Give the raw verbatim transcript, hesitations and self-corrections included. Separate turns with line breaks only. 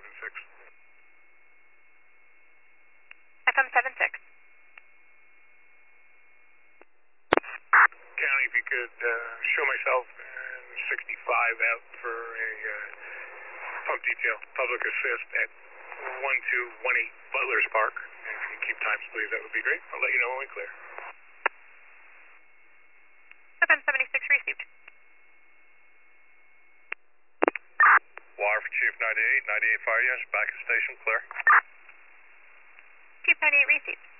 seven six.
F M seven six.
County, if you could uh, show myself and sixty-five out for a uh, pump detail, public assist at one two one eight Butler's Park. And if you keep times, please, that would be great. I'll let you know when we clear.
F M seventy-six received.
Wire for Chief ninety-eight, ninety-eight fire units, back at station, clear.
Chief ninety-eight received.